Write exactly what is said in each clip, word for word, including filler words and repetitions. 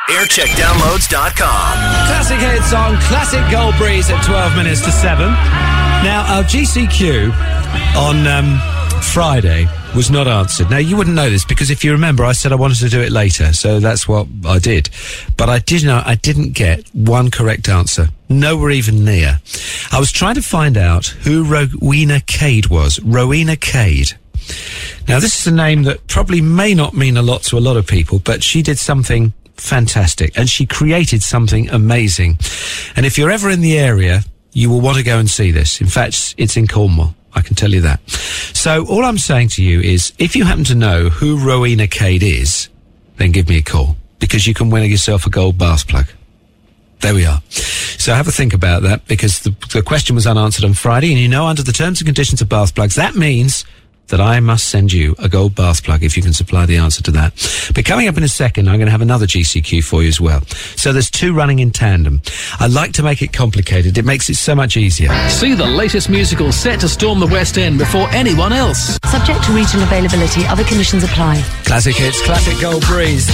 aircheck downloads dot com. Classic hits on Classic Gold Breeze at twelve minutes to seven. Now, our G C Q on um, Friday was not answered. Now, you wouldn't know this because if you remember, I said I wanted to do it later, so that's what I did. But I did know I didn't get one correct answer. Nowhere even near. I was trying to find out who Rowena Cade was. Rowena Cade. Now, this is a name that probably may not mean a lot to a lot of people, but she did something fantastic, and she created something amazing. And if you're ever in the area, you will want to go and see this. In fact, it's in Cornwall. I can tell you that. So all I'm saying to you is, if you happen to know who Rowena Cade is, then give me a call, because you can win yourself a gold bath plug. There we are. So have a think about that, because the, the question was unanswered on Friday, and you know, under the terms and conditions of bath plugs, that means that I must send you a gold bath plug if you can supply the answer to that. But coming up in a second, I'm going to have another G C Q for you as well. So there's two running in tandem. I like to make it complicated. It makes it so much easier. See the latest musical set to storm the West End before anyone else. Subject to regional availability. Other conditions apply. Classic hits, classic Gold Breeze.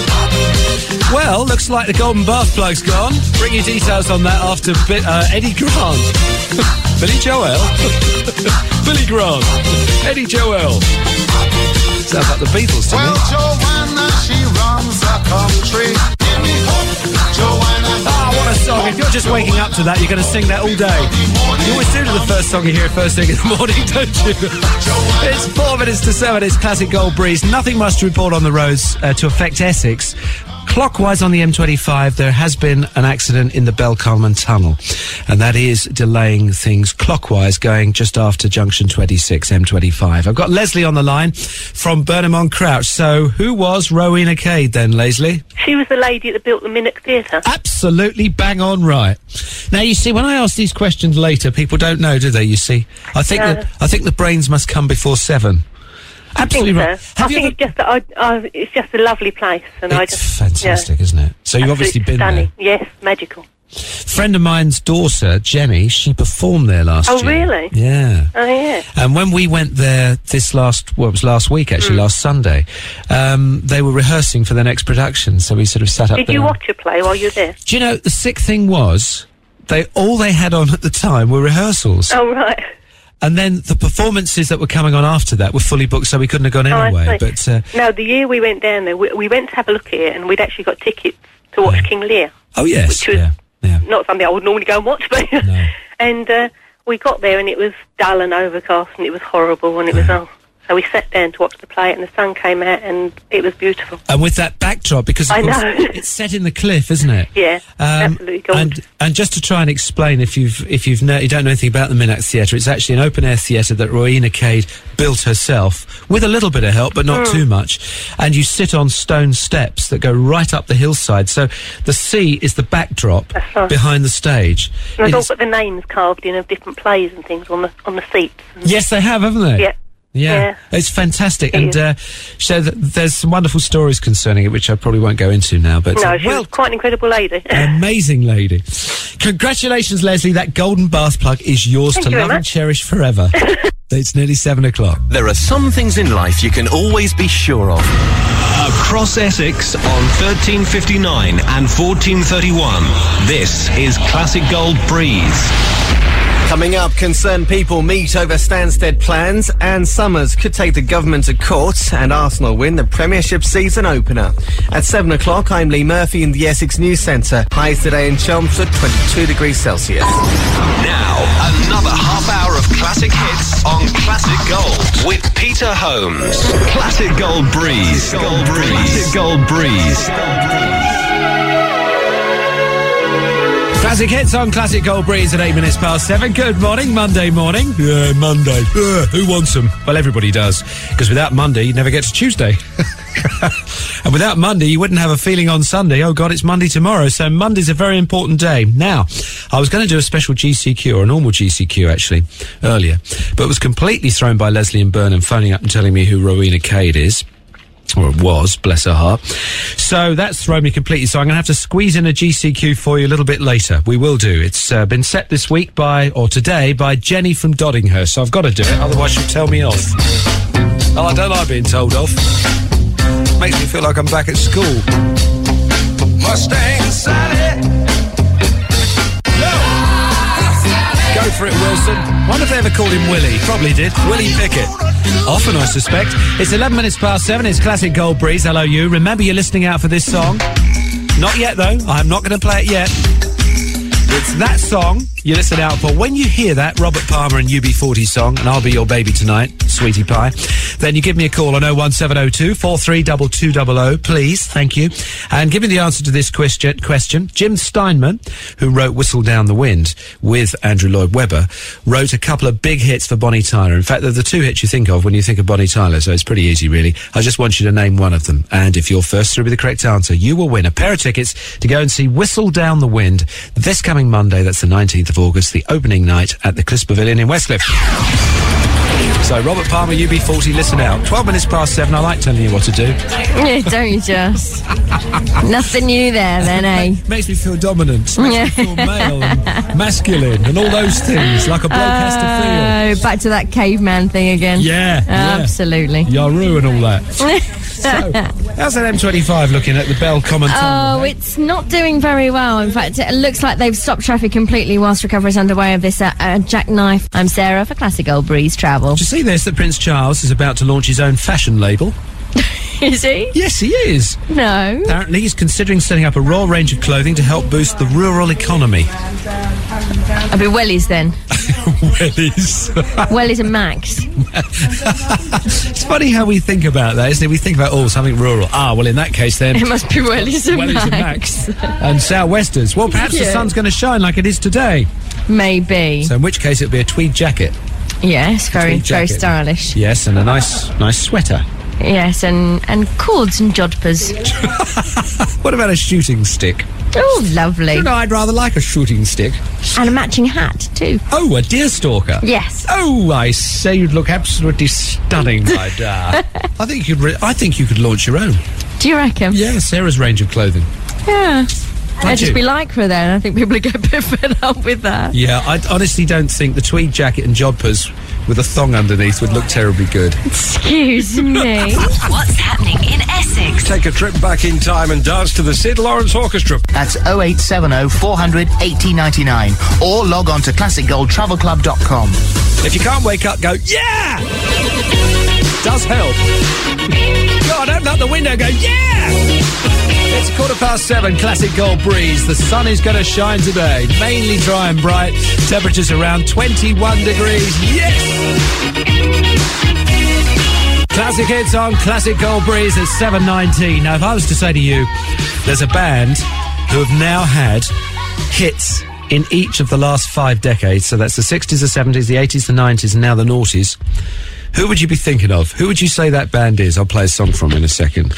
Well, looks like the golden bath plug's gone. Bring your details on that after bit, uh, Eddie Grant. Billy Joel. Billy Grant. Eddie Joel. Sounds like the Beatles to well, me. Joanna, she runs the country. Give me hope, Joanna. Ah, what a song. If you're just waking up to that, you're going to sing that all day. You always do to the first song you hear first thing in the morning, don't you? It's four minutes to seven. It's Classic Gold Breeze. Nothing much to report on the roads uh, to affect Essex. Clockwise on the M twenty-five, there has been an accident in the Belconnen Tunnel, and that is delaying things clockwise going just after junction twenty-six, M twenty-five. I've got Leslie on the line from Burnham-on-Crouch. So who was Rowena Cade then, Leslie? She was the lady that built the Minnock Theatre. Absolutely bang on right. Now, you see, when I ask these questions later, people don't know, do they, you see? I think, No. that, I think the brains must come before seven. Absolutely I right. think so. I Have you think ever- it's just that I, I, it's just a lovely place, and I It's just fantastic, yeah. isn't it? So you've obviously Absolutely been stunning. there. Yes, magical. Friend of mine's daughter, Jenny, she performed there last Oh, year. really? Yeah. Oh yeah. And when we went there this last, well, it was last week actually, Mm. last Sunday, um, they were rehearsing for their next production, so we sort of sat up Did there. you watch a play while you were there? Do you know, the sick thing was, they all they had on at the time were rehearsals. Oh right. And then the performances that were coming on after that were fully booked, so we couldn't have gone Oh, I anyway. see. But, uh, No, the year we went down there, we, we went to have a look at it, and we'd actually got tickets to watch King Lear. oh yes, Which was yeah, yeah. not something I would normally go and watch, but No. and uh, we got there and it was dull and overcast and it was horrible and it was oh. So we sat down to watch the play and the sun came out and it was beautiful. And with that backdrop, because of I course, know. it's set in the cliff, isn't it? Yeah, Um, absolutely gorgeous. and and just to try and explain, if you've if you've no, you don't know anything about the Minnock Theatre, it's actually an open air theatre that Rowena Cade built herself with a little bit of help, but not Mm. too much. And you sit on stone steps that go right up the hillside, so the sea is the backdrop That's right. behind the stage. And they've all It's- got the names carved in of different plays and things on the on the seats. And yes, they have, haven't they? Yeah. Yeah, Yeah. it's fantastic, It and is. uh, so th- there's some wonderful stories concerning it, which I probably won't go into now. But No, uh, she well, was quite an incredible lady. amazing lady. Congratulations, Leslie. That golden bath plug is yours Thank to you very love and much. cherish forever. It's nearly seven o'clock. There are some things in life you can always be sure of. Across Essex on thirteen fifty-nine and fourteen thirty-one. This is Classic Gold Breeze. Coming up, concerned people meet over Stansted plans, and Summers could take the government to court, and Arsenal win the Premiership season opener. At seven o'clock, I'm Lee Murphy in the Essex News Centre. Highs today in Chelmsford, twenty-two degrees Celsius. Now, another half hour of classic hits on Classic Gold with Peter Holmes. Classic Gold Breeze. Gold Breeze. Classic Gold Breeze. Classic hits on Classic Gold Breeze at eight minutes past seven. Good morning, Monday morning. Yeah, Monday. Uh, who wants them? Well, everybody does. Because without Monday, you'd never get to Tuesday. And without Monday, you wouldn't have a feeling on Sunday, oh God, it's Monday tomorrow. So Monday's a very important day. Now, I was going to do a special G C Q, or a normal G C Q actually, earlier, but was completely thrown by Leslie and Burnham phoning up and telling me who Rowena Cade is. Or it was, bless her heart. So that's thrown me completely. So I'm going to have to squeeze in a G C Q for you a little bit later. We will do. It's uh, been set this week by, or today, by Jenny from Doddinghurst. So I've got to do it, otherwise she'll tell me off. Oh, I don't like being told off. Makes me feel like I'm back at school. My Mustang Sally. Go for it, Wilson. Wonder if they ever called him Willie. Probably did. Willie Pickett. Often, I suspect. It's eleven minutes past seven. It's Classic Gold Breeze. Hello, you. Remember, you're listening out for this song. Not yet, though. I'm not going to play it yet. It's that song you listen out for. When you hear that Robert Palmer and U B forty song, and I'll Be Your Baby Tonight, Sweetie Pie, then you give me a call on oh one seven oh two, four three two two zero zero, please, thank you. And give me the answer to this question. question. Jim Steinman, who wrote Whistle Down the Wind with Andrew Lloyd Webber, wrote a couple of big hits for Bonnie Tyler. In fact, they're the two hits you think of when you think of Bonnie Tyler, so it's pretty easy, really. I just want you to name one of them. And if you're first through with the correct answer, you will win a pair of tickets to go and see Whistle Down the Wind this coming Monday. That's the nineteenth of August, the opening night at the Cliss Pavilion in Westcliff. So, Robert Palmer, U B forty, listen out. twelve minutes past seven, I like telling you what to do. Yeah, don't you just? Nothing new there, then, eh? Makes me feel dominant. Makes me feel male and masculine and all those things, like a bloke has to feel. Oh, back to that caveman thing again. Yeah, yeah. Absolutely. Yaru and all that. So, how's that M twenty-five looking at the Bell Common Tunnel? Oh, it's not doing very well. In fact, it looks like they've stopped traffic completely whilst recovery is underway of this uh, uh, jackknife. I'm Sarah for Classic Gold Breeze Travel. Did you see this, that Prince Charles is about to launch his own fashion label? Is he? Yes, he is. No. Apparently, he's considering setting up a royal range of clothing to help boost the rural economy. I'll be Wellies then. Wellies. Wellies and Max. It's funny how we think about that, isn't it? We think about, oh, something rural. Ah, well, in that case, then... It must be Wellies and Wellies Max. and Max. And Southwesters. Well, perhaps Yeah. the sun's going to shine like it is today. Maybe. So in which case, it'll be a tweed jacket. Yes, very, Tweed very jacket. stylish. Yes, and a nice, nice sweater. Yes, and, and cords and jodhpurs. What about a shooting stick? Oh, lovely. You know, I'd rather like a shooting stick. And a matching hat, too. Oh, a deer stalker. Yes. Oh, I say you'd look absolutely stunning, my dar. I think you'd. Re- I think you could launch your own. Do you reckon? Yeah, Sarah's range of clothing. Yeah. Don't I'd just you? be lycra then. I think people would get a bit fed up with that. Yeah, I honestly don't think the tweed jacket and jodhpurs with a thong underneath would look terribly good. Excuse me. What's happening in Essex? Take a trip back in time and dance to the Sid Lawrence Orchestra. That's oh eight seven oh, four hundred, eighty ninety-nine. Or log on to classic gold travel club dot com. If you can't wake up, go, yeah! Does help. God, open up the window, go, yeah! It's quarter past seven, Classic Gold Breeze. The sun is going to shine today. Mainly dry and bright. Temperatures around twenty-one degrees. Yes! Classic hits on Classic Gold Breeze at seven nineteen. Now, if I was to say to you, there's a band who have now had hits in each of the last five decades, so that's the sixties, the seventies, the eighties, the nineties, and now the noughties, who would you be thinking of? Who would you say that band is? I'll play a song from in a second.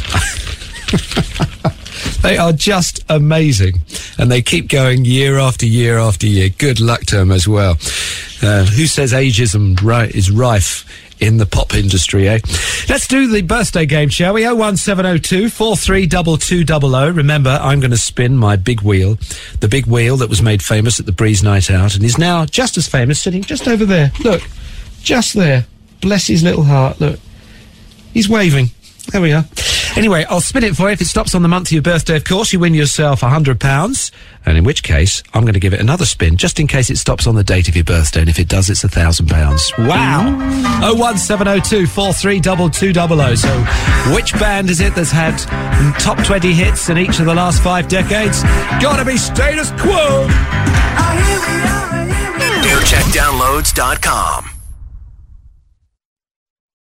They are just amazing, and they keep going year after year after year. Good luck to them as well. Uh, who says ageism ri- is rife in the pop industry, eh? Let's do the birthday game, shall we? oh one seven oh two, four three two two zero zero. Remember, I'm going to spin my big wheel, the big wheel that was made famous at the Breeze Night Out, and is now just as famous, sitting just over there. Look, just there. Bless his little heart, look. He's waving. There we are. Anyway, I'll spin it for you. If it stops on the month of your birthday, of course, you win yourself one hundred pounds. And in which case, I'm going to give it another spin, just in case it stops on the date of your birthday. And if it does, it's one thousand pounds. Wow! oh one seven oh two, four three two two zero zero. So, which band is it that's had top twenty hits in each of the last five decades? Gotta be Status Quo! air check downloads dot com.